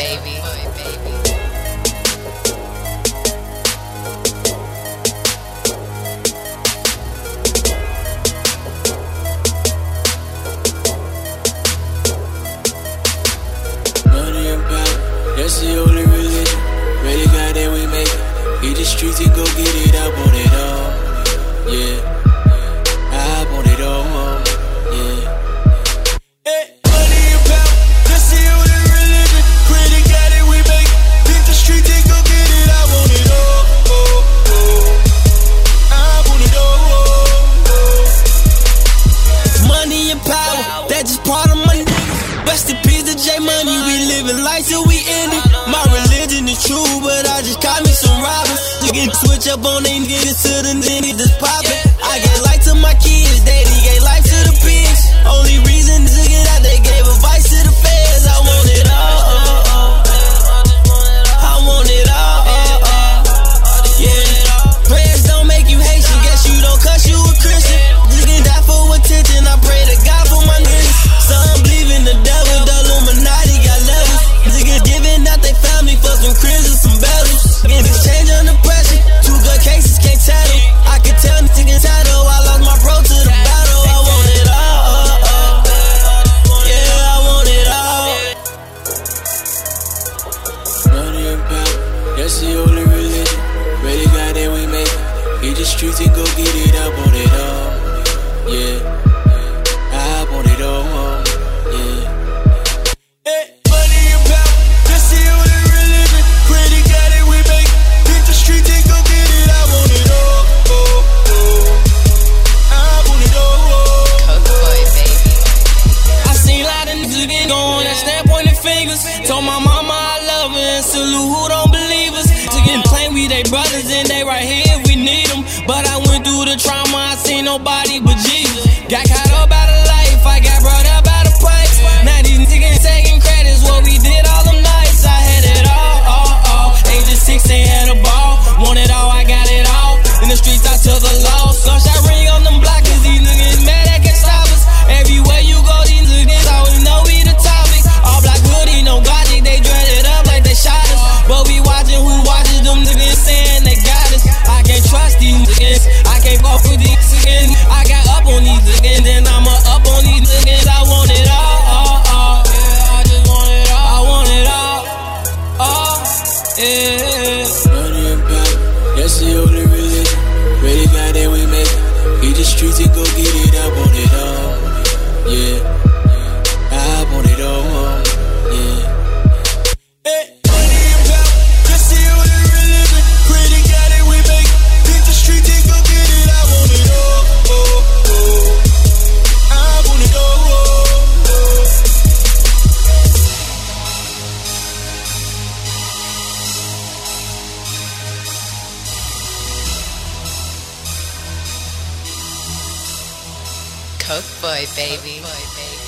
baby. Money and power, that's the only religion. Really God that we make it. Hit the streets and go get it. I want it all, yeah. I want it all, yeah. Hey, money and power, that's the only religion. Really God that we make it. Hit the streets and go get it. I want it all, I want it all. Money and power, that's just part of my niggas. Rest in peace to J Money, we living life till we end it. My religion is true, but I just caught me some robbers. You can switch up on they niggas to the niggas that's poppin'. I gave life to my kids, daddy gave life to the pigs. Only reason to get out, they gave advice to the feds. I want it all, I want it all, yeah. Prayers don't make you Haitian, guess you don't cuss, you a Christian. You can die for attention, I pray to God for my niggas. Some believe in the devil, the Illuminati got levels. Niggas giving out they family for some cribs and some bells. Getting exchange under pressure, 2 good cases can't tattle. I can tell niggas title, I lost my bro to the battle. I want it all, yeah, I want it all. Money and power, that's the only religion. Really God that we make it. Hit the streets and go get it. I want it all, yeah. I want it all, yeah. Hey, money and power, that's the only religion. Really God that we make it. Hit the streets and go get it. I want it all, I want it all. Coke boy, baby. I seen a lot of niggas get going, that stand pointing fingers. Told my mama I love her and salute who don't believe us. To get plain, we they brothers and they right here if we need them. But I went through the trauma, I seen nobody but Jesus. Got caught up out of life, I got brought up out of place. Now these niggas taking credits, what we did all them nights. I had it all. Age of 16 had a ball, want it all, I got it all. In the streets I took a loss, gunshot ring on them block, cause these niggas mad that can stop us. Everywhere you go, these niggas always know we the topic. All black hoodie, no Gaji, they dread it up like they shot us. But we watching who watches them niggas saying they got us. I can't trust these niggas, I can't fuck with these niggas. I got up on these niggas, then I'ma up on these niggas. I want it all, yeah, I just want it all. I want it all, yeah. Money and power, that's the only religion. Really God that we make it. Hit the streets and go get it. I want it all, yeah. I want it all, yeah. Hey, money and power, that's the only religion. Really God that we make it. Hit the streets and go get it. I want it all, I want it all. Coke boy, baby.